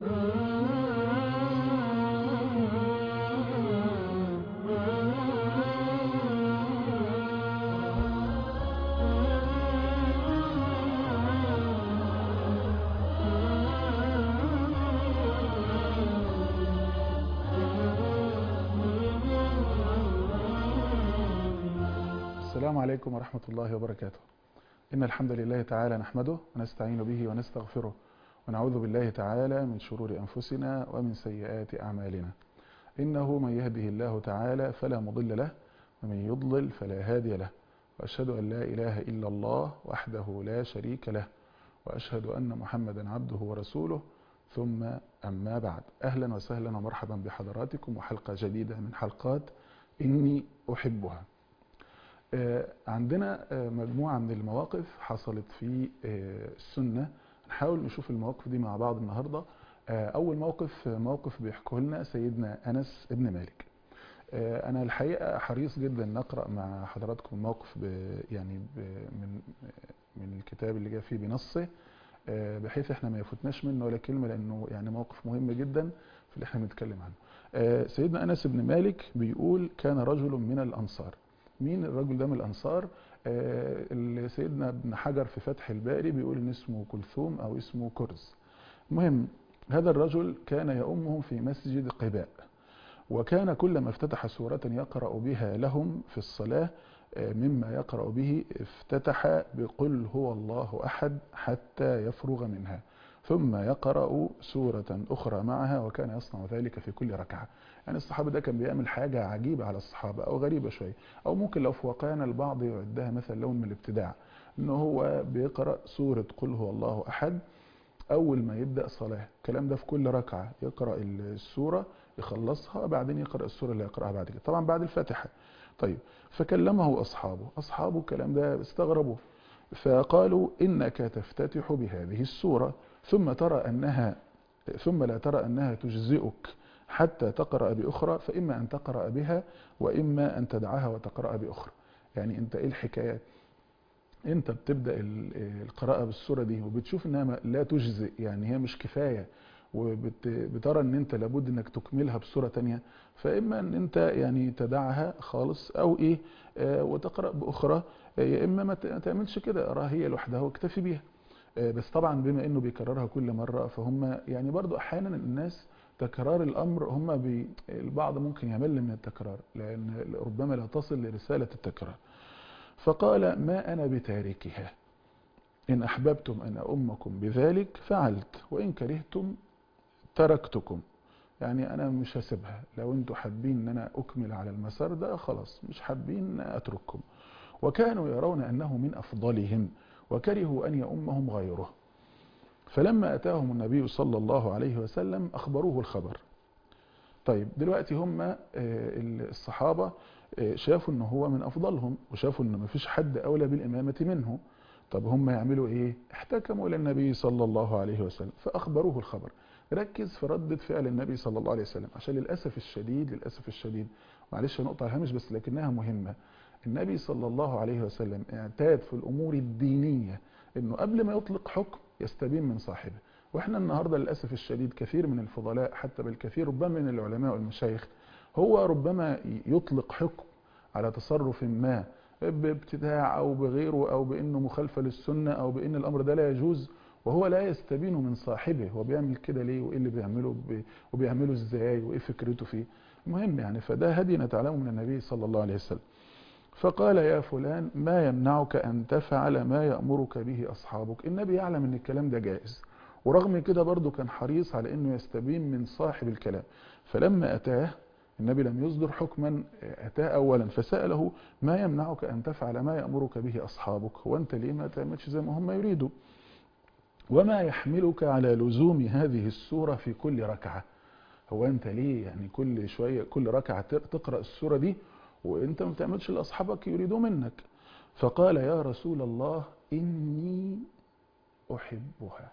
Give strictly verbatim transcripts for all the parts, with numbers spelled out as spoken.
السلام عليكم ورحمة الله وبركاته. إن الحمد لله تعالى نحمده ونستعين به ونستغفره ونعوذ بالله تعالى من شرور أنفسنا ومن سيئات أعمالنا. إنه من يهده الله تعالى فلا مضل له ومن يضلل فلا هادي له، وأشهد أن لا إله إلا الله وحده لا شريك له، وأشهد أن محمدا عبده ورسوله، ثم أما بعد. أهلا وسهلا ومرحبا بحضراتكم وحلقة جديدة من حلقات إني أحبها. عندنا مجموعة من المواقف حصلت في السنة، نحاول نشوف المواقف دي مع بعض النهاردة. أول موقف موقف بيحكوه لنا سيدنا أنس ابن مالك. أنا الحقيقة حريص جدا نقرأ مع حضراتكم الموقف يعني من من الكتاب اللي جاء فيه بنصه، بحيث احنا ما يفوتناش منه ولا كلمة، لأنه يعني موقف مهم جدا في اللي احنا بنتكلم عنه. سيدنا أنس ابن مالك بيقول: كان رجل من الأنصار. مين الرجل ده من الأنصار؟ آه اللي سيدنا ابن حجر في فتح الباري بيقول إن اسمه كلثوم أو اسمه كرز. المهم، هذا الرجل كان يؤمهم في مسجد قباء، وكان كلما افتتح سورة يقرأ بها لهم في الصلاة آه مما يقرأ به افتتح بقل هو الله أحد حتى يفرغ منها، ثم يقرأ سورة أخرى معها، وكان يصنع ذلك في كل ركعة. يعني الصحابة ده كان بيعمل حاجة عجيبة على الصحابة أو غريبة شوية، أو ممكن لو في واقعنا البعض يعدها مثلا لون من الابتداع، إنه هو بيقرأ سورة قل هو الله أحد أول ما يبدأ صلاة. الكلام ده في كل ركعة، يقرأ السورة يخلصها، بعدين يقرأ السورة اللي يقرأها بعد كده، طبعا بعد الفاتحة. طيب، فكلمه أصحابه أصحابه الكلام ده استغربوا، فقالوا: إنك تفتتح بهذه السورة ثم ترى أنها ثم لا ترى أنها تجزئك حتى تقرأ بأخرى، فإما أن تقرأ بها وإما أن تدعها وتقرأ بأخرى. يعني أنت إيه الحكاية؟ أنت بتبدأ القراءة بالسورة دي وبتشوف أنها لا تجزئ، يعني هي مش كفاية، وبترى أن أنت لابد أنك تكملها بسورة تانية، فإما أن أنت يعني تدعها خالص، أو إيه آه وتقرأ بأخرى، يا إما ما تعملش كده، أراها هي لوحدها واكتفي بيها. بس طبعا بما انه بيكررها كل مرة، فهم يعني برضو احيانا الناس تكرار الامر، هم بي البعض ممكن يمل من التكرار، لان ربما لا تصل لرسالة التكرار. فقال: ما انا بتاركها، ان احببتم ان اؤمكم بذلك فعلت، وان كرهتم تركتكم. يعني انا مش هسيبها، لو انتوا حابين ان انا اكمل على المسار ده خلاص، مش حابين اترككم. وكانوا يرون انه من افضلهم، وكرهوا ان يؤمهم غيره. فلما أتاهم النبي صلى الله عليه وسلم أخبروه الخبر. طيب، دلوقتي هم الصحابة شافوا أنه هو من أفضلهم، وشافوا أنه مفيش حد أولى بالإمامة منه. طب هم يعملوا إيه؟ احتكموا إلى النبي صلى الله عليه وسلم فأخبروه الخبر. ركز في ردة فعل النبي صلى الله عليه وسلم، عشان للأسف الشديد للأسف الشديد معلش نقطة هامش بس لكنها مهمة. النبي صلى الله عليه وسلم اعتاد في الأمور الدينية أنه قبل ما يطلق حكم يستبين من صاحبه. واحنا النهاردة للأسف الشديد كثير من الفضلاء، حتى بالكثير ربما من العلماء والمشايخ، هو ربما يطلق حكم على تصرف ما بابتداع أو بغيره، أو بأنه مخالفة للسنة، أو بأن الأمر ده لا يجوز، وهو لا يستبين من صاحبه هو بيعمل كده ليه، وإيه اللي بيعمله وبيعمله إزاي، وإيه فكرته فيه. المهم يعني، فده هدي نتعلمه من النبي صلى الله عليه وسلم. فقال: يا فلان، ما يمنعك أن تفعل ما يأمرك به أصحابك. النبي يعلم أن الكلام ده جائز، ورغم كده برضو كان حريص على أنه يستبين من صاحب الكلام. فلما أتاه النبي لم يصدر حكما، أتاه أولا فسأله: ما يمنعك أن تفعل ما يأمرك به أصحابك؟ هو أنت ليه ما تعملش زي ما هم يريدوا؟ وما يحملك على لزوم هذه السورة في كل ركعة؟ هو أنت ليه يعني كل شوية كل ركعة تقرأ السورة دي وانت ما بتعملش اللي اصحابك يريدوا منك؟ فقال: يا رسول الله، اني احبها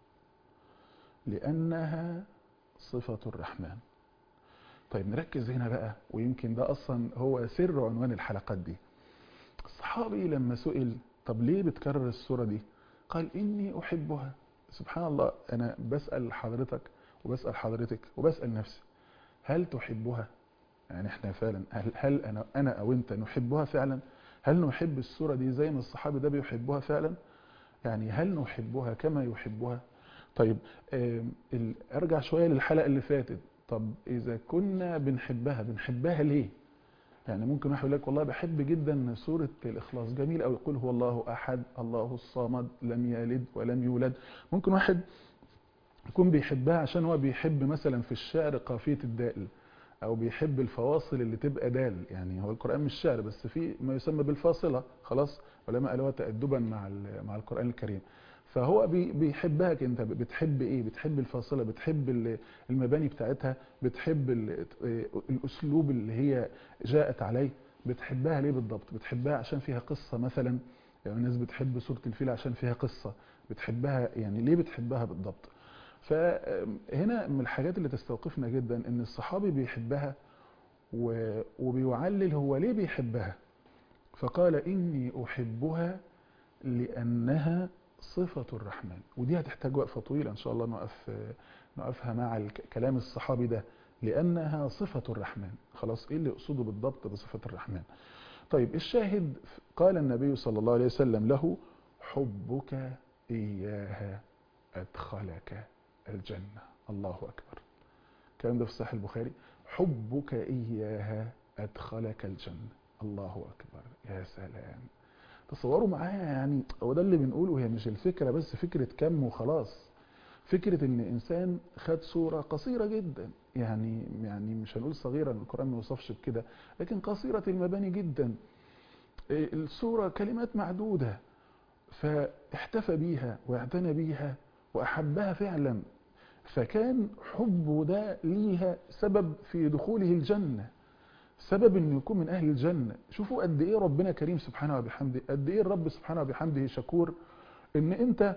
لانها صفة الرحمن. طيب، نركز هنا بقى، ويمكن ده اصلا هو سر عنوان الحلقات دي. الصحابي لما سئل: طب ليه بتكرر السورة دي؟ قال: اني احبها. سبحان الله، انا بسأل حضرتك وبسأل حضرتك وبسأل نفسي، هل تحبها؟ يعني احنا فعلا هل, هل انا انا او انت نحبها فعلا؟ هل نحب السورة دي زي ما الصحابي ده بيحبوها فعلا؟ يعني هل نحبها كما يحبها؟ طيب ارجع شوية للحلقة اللي فاتت. طب اذا كنا بنحبها بنحبها ليه؟ يعني ممكن واحد يقول لك والله بحب جدا سورة الإخلاص، جميل أوي، يقول هو الله أحد الله الصمد لم يلد ولم يولد. ممكن واحد يكون بيحبها عشان هو بيحب مثلا في الشعر قافية الدال، أو بيحب الفواصل اللي تبقى دال. يعني هو القرآن مش شعر بس في ما يسمى بالفاصلة، خلاص علماء قالوها تأدبا مع مع القرآن الكريم. فهو بيحبها. انت بتحب ايه؟ بتحب الفاصلة، بتحب المباني بتاعتها، بتحب الاسلوب اللي هي جاءت عليه. بتحبها ليه بالضبط؟ بتحبها عشان فيها قصة مثلا؟ يعني الناس بتحب سورة الفيل عشان فيها قصة. بتحبها يعني ليه بتحبها بالضبط؟ فهنا من الحاجات اللي تستوقفنا جدا ان الصحابي بيحبها وبيعلل هو ليه بيحبها. فقال إني أحبها لأنها صفة الرحمن. ودي هتحتاج وقفة طويلة إن شاء الله نقف نقفها مع كلام الصحابي ده، لأنها صفة الرحمن. خلاص إيه اللي يقصده بالضبط بصفة الرحمن؟ طيب الشاهد، قال النبي صلى الله عليه وسلم له حبك إياها أدخلك الجنة. الله أكبر. الكلام ده في صحيح البخاري. حبك إياها أدخلك الجنة. الله أكبر. يا سلام. تصوروا معايا، يعني هو ده اللي بنقوله. هي مش الفكرة بس فكرة كم وخلاص، فكرة ان انسان خد صورة قصيرة جدا، يعني يعني مش هنقول صغيرة، القرآن ما يوصفش بكده، لكن قصيرة المباني جدا. الصورة كلمات معدودة، فاحتفى بيها واعتنى بيها وأحبها فعلا، فكان حبه ده ليها سبب في دخوله الجنة، سبب انه يكون من اهل الجنة. شوفوا قد ايه ربنا كريم سبحانه وبحمده، قد ايه الرب سبحانه وبحمده شكور ان انت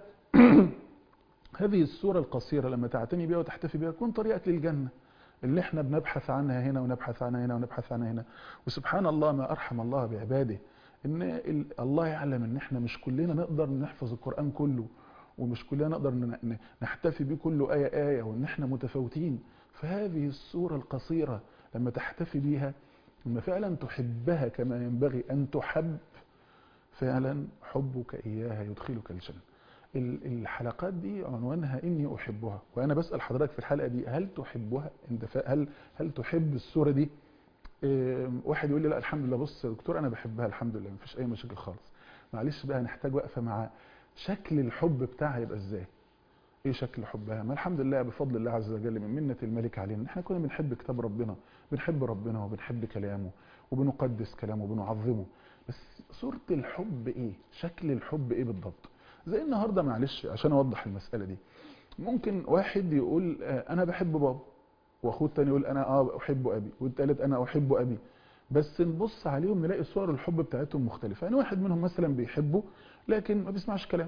هذه السورة القصيرة لما تعتني بها وتحتفي بها تكون طريقك للجنة اللي احنا بنبحث عنها هنا ونبحث عنها هنا ونبحث عنها هنا. وسبحان الله ما ارحم الله بعباده، ان الله يعلم ان احنا مش كلنا نقدر نحفظ القرآن كله، ومش كلنا نقدر نحتفي بيه كله آية آية، وان احنا متفاوتين. فهذه السورة القصيرة لما تحتفي بيها، لما فعلا تحبها كما ينبغي أن تحب، فعلا حبك إياها يدخلك الجنة. الحلقات دي عنوانها إني أحبها. وأنا بسأل حضرتك في الحلقة دي هل تحبها؟ هل هل تحب السورة دي؟ واحد يقول لي لا الحمد لله، بص يا دكتور أنا بحبها الحمد لله مفيش أي مشاكل خالص. معلش بقى نحتاج وقفة مع شكل الحب بتاعها يبقى إزاي؟ ايه شكل حبها؟ ما الحمد لله بفضل الله عز وجل من منة الملك علينا احنا كنا بنحب كتاب ربنا، بنحب ربنا وبنحب كلامه وبنقدس كلامه وبنعظمه. بس صورة الحب ايه؟ شكل الحب ايه بالضبط؟ زي النهارده معلش عشان اوضح المسألة دي، ممكن واحد يقول انا بحب بابا، واخوه التاني يقول انا اه احب ابي، والتالت انا احب ابي. بس نبص عليهم نلاقي صور الحب بتاعتهم مختلفة. يعني واحد منهم مثلا بيحبه لكن ما بيسمعش كلام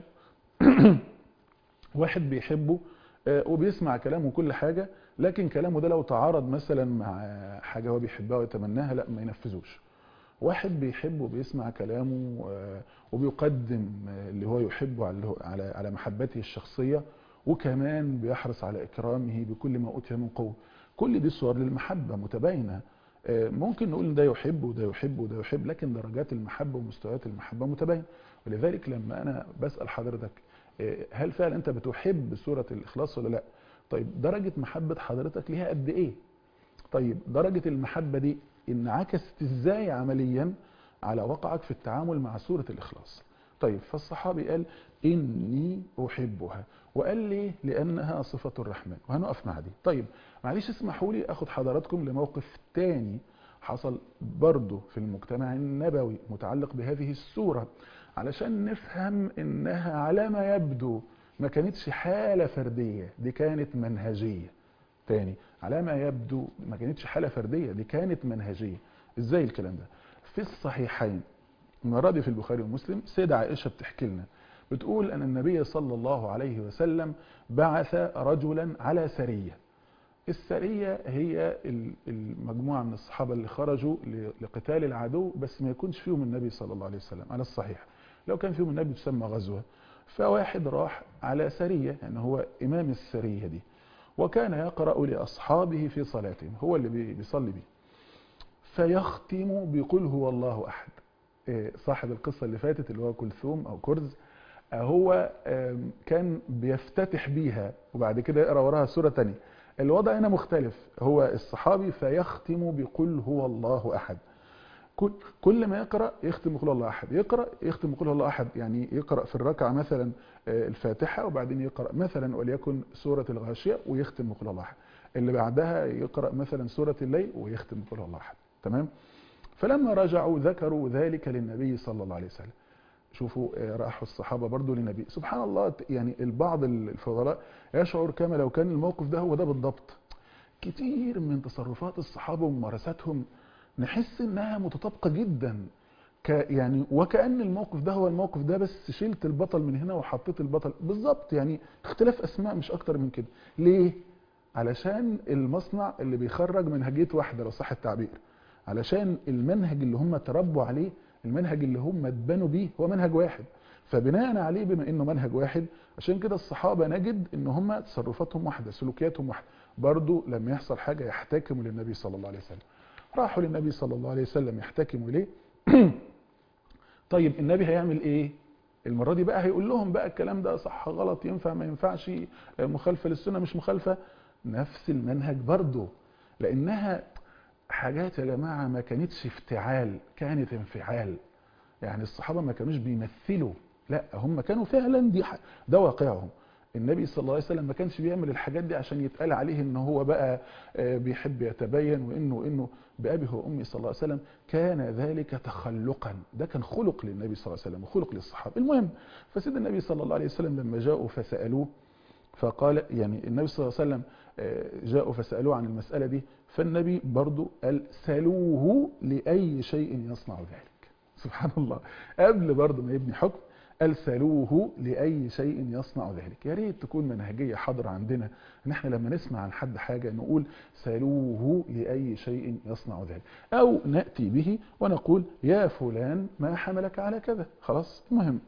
واحد بيحبه وبيسمع كلامه كل حاجة، لكن كلامه ده لو تعارض مثلا مع حاجة هو بيحبها ويتمناها لا ما ينفذوش. واحد بيحبه وبيسمع كلامه وبيقدم اللي هو يحبه على على محبته الشخصية، وكمان بيحرص على إكرامه بكل ما أوتي من قوة. كل دي صور للمحبة متباينة. ممكن نقول ده يحب وده يحب وده يحب، لكن درجات المحبة ومستويات المحبة متباينة. ولذلك لما أنا بسأل حضرتك هل فعلا أنت بتحب سورة الإخلاص ولا لا؟ طيب درجة محبة حضرتك ليها قد إيه؟ طيب درجة المحبة دي انعكست إزاي عمليا على واقعك في التعامل مع سورة الإخلاص؟ طيب فالصحابي قال إني أحبها، وقال لي لأنها صفة الرحمن، وهنقف مع دي. طيب معلش اسمحوا لي أخذ حضراتكم لموقف تاني حصل برضه في المجتمع النبوي متعلق بهذه السورة، علشان نفهم إنها على ما يبدو ما كانتش حالة فردية، دي كانت منهجية. تاني، على ما يبدو ما كانتش حالة فردية، دي كانت منهجية. ازاي الكلام ده؟ في الصحيحين المرة دي في البخاري ومسلم، سيدة عائشة بتحكي لنا بتقول أن النبي صلى الله عليه وسلم بعث رجلا على سرية. السرية هي المجموعة من الصحابة اللي خرجوا لقتال العدو، بس ما يكونش فيهم النبي صلى الله عليه وسلم على الصحيح. لو كان فيهم النبي تسمى غزوة. فواحد راح على سرية، يعني هو إمام السرية دي، وكان يقرأ لأصحابه في صلاتهم، هو اللي بيصلي بيه، فيختم بقل هو الله أحد. صاحب القصة اللي فاتت اللي هو كلثوم أو كرز، هو كان بيفتتح بيها وبعد كده يقرأ وراها سورة تانية. الوضع هنا مختلف، هو الصحابي فيختم بقل هو الله أحد. كل ما يقرأ يختم بقل الله أحد، يقرأ يختم بقل الله أحد، يعني يقرأ في الركعة مثلا الفاتحة وبعدين يقرأ مثلا وليكن سورة الغاشية ويختم بقل الله أحد، اللي بعدها يقرأ مثلا سورة الليل ويختم بقل الله أحد. تمام. فلما رجعوا ذكروا ذلك للنبي صلى الله عليه وسلم. شوفوا راحوا الصحابة برضو للنبي، سبحان الله، يعني البعض الفضلاء يشعر كما لو كان الموقف ده هو ده بالضبط. كتير من تصرفات الصحابة وممارساتهم نحس انها متطابقة جدا، ك يعني وكأن الموقف ده هو الموقف ده، بس شلت البطل من هنا وحطيت البطل بالظبط، يعني اختلاف اسماء مش اكتر من كده. ليه؟ علشان المصنع اللي بيخرج منهجية واحدة لو صح التعبير، علشان المنهج اللي هم تربوا عليه، المنهج اللي هم اتبنوا بيه هو منهج واحد، فبناء عليه بما انه منهج واحد عشان كده الصحابة نجد ان هم تصرفاتهم واحدة، سلوكياتهم واحدة. برضو لما يحصل حاجة يحتكموا للنبي صلى الله عليه وسلم. راحوا للنبي صلى الله عليه وسلم يحتكموا اليه. طيب النبي هيعمل ايه المرة دي بقى؟ هيقول لهم بقى الكلام ده صح غلط، ينفع ما ينفعش، مخالفة للسنة مش مخالفة؟ نفس المنهج برضو، لانها حاجات يا جماعة ما كانتش افتعال، كانت انفعال. يعني الصحابة ما كانوش بيمثلوا، لا هم كانوا فعلا دي ده واقعهم. النبي صلى الله عليه وسلم ما كانش بيعمل الحاجات دي عشان يتقال عليه ان هو بقى بيحب يتبين وانه انه بأبيه وامي صلى الله عليه وسلم، كان ذلك تخلقا، ده كان خلق للنبي صلى الله عليه وسلم وخلق للصحابة. المهم، فسيد النبي صلى الله عليه وسلم لما جاءوا فسألوه فقال، يعني النبي صلى الله عليه وسلم جاءوا فسألوه عن المسألة دي، فالنبي برضو قال سألوه لأي شيء يصنع ذلك. سبحان الله، قبل برضو ما يبني حكم قال سألوه لأي شيء يصنع ذلك. يا ريت تكون منهجية حاضرة عندنا ان احنا لما نسمع عن حد حاجة نقول سألوه لأي شيء يصنع ذلك، او نأتي به ونقول يا فلان ما حملك على كذا. خلاص. المهم،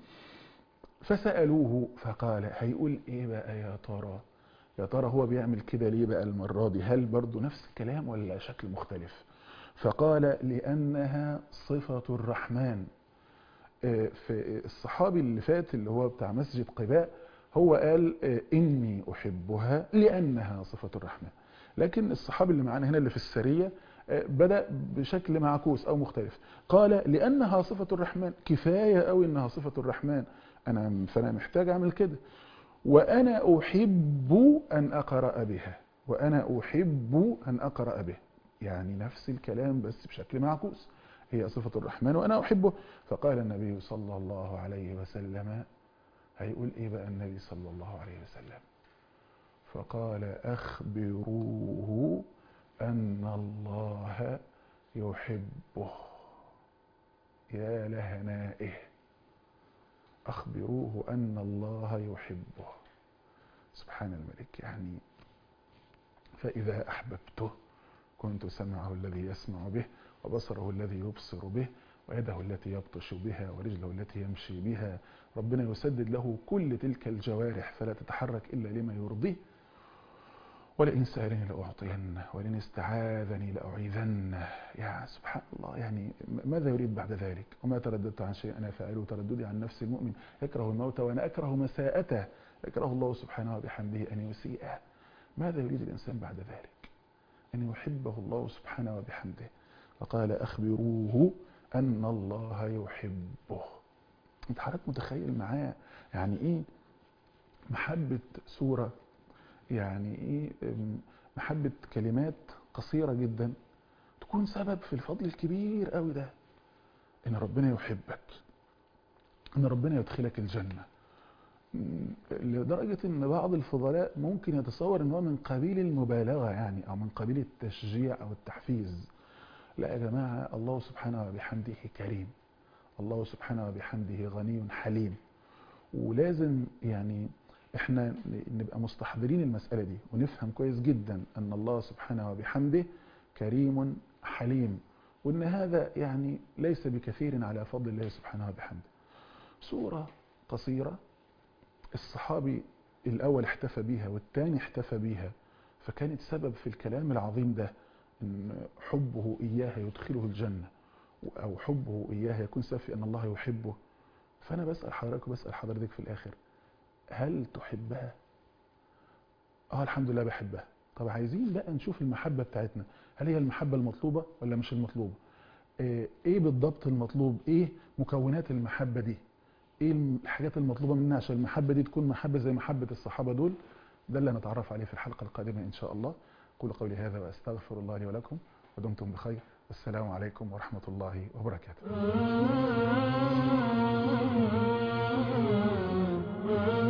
فسألوه فقال، هيقول ايه بقى يا ترى؟ يا ترى هو بيعمل كده ليه بقى المرة دي؟ هل برضو نفس الكلام ولا شكل مختلف؟ فقال لأنها صفة الرحمن. في الصحابي اللي فات اللي هو بتاع مسجد قباء هو قال إني أحبها لأنها صفة الرحمن، لكن الصحابي اللي معانا هنا اللي في السرية بدأ بشكل معكوس أو مختلف، قال لأنها صفة الرحمن، كفاية قوي إنها صفة الرحمن، أنا فأنا محتاج أعمل كده، وأنا أحب أن أقرأ بها، وأنا أحب أن أقرأ به، يعني نفس الكلام بس بشكل معكوس، هي صفة الرحمن وأنا أحبه. فقال النبي صلى الله عليه وسلم، هيقول إيه بقى النبي صلى الله عليه وسلم؟ فقال أخبروه أن الله يحبه. يا لهنائه، أخبروه أن الله يحبه. سبحان الملك. يعني فإذا أحببته كنت سمعه الذي يسمع به، وبصره الذي يبصر به، ويده التي يبطش بها، ورجله التي يمشي بها. ربنا يسدد له كل تلك الجوارح فلا تتحرك إلا لما يرضيه. ولئن سألني لأعطينه، ولئن استعاذني لأعيذنه. يا سبحان الله، يعني ماذا يريد بعد ذلك؟ وما ترددت عن شيء أنا فاعله ترددي عن نفس المؤمن يكره الموت وأنا أكره مساءته، يكره الله سبحانه وبحمده أن يسيئه. ماذا يريد الإنسان بعد ذلك؟ أن يحبه الله سبحانه وبحمده. فقال أخبروه أن الله يحبه. انت حضرتك متخيل معايا يعني إيه محبة سورة، يعني إيه محبة كلمات قصيرة جدا تكون سبب في الفضل الكبير قوي ده، إن ربنا يحبك، إن ربنا يدخلك الجنة، لدرجة إن بعض الفضلاء ممكن يتصور إن هو من قبيل المبالغة، يعني أو من قبيل التشجيع أو التحفيز. لا يا جماعة، الله سبحانه وبحمده كريم، الله سبحانه وبحمده غني حليم، ولازم يعني احنا نبقى مستحضرين المسألة دي ونفهم كويس جدا أن الله سبحانه وبحمده كريم حليم، وأن هذا يعني ليس بكثير على فضل الله سبحانه وبحمده. سورة قصيرة الصحابي الأول احتفى بيها والثاني احتفى بيها فكانت سبب في الكلام العظيم ده، ان حبه اياها يدخله الجنه، او حبه اياها يكون سبب في ان الله يحبه. فانا بسال حضرتك وبسال حضرتك في الاخر، هل تحبها؟ اه الحمد لله بحبها. طب عايزين بقى نشوف المحبه بتاعتنا، هل هي المحبه المطلوبه ولا مش المطلوبه؟ ايه بالضبط المطلوب؟ ايه مكونات المحبه دي؟ ايه الحاجات المطلوبه منا عشان المحبه دي تكون محبه زي محبه الصحابه دول؟ ده اللي هنتعرف عليه في الحلقه القادمه ان شاء الله. اقول قولي هذا واستغفر الله لي ولكم، ودمتم بخير، والسلام عليكم ورحمه الله وبركاته.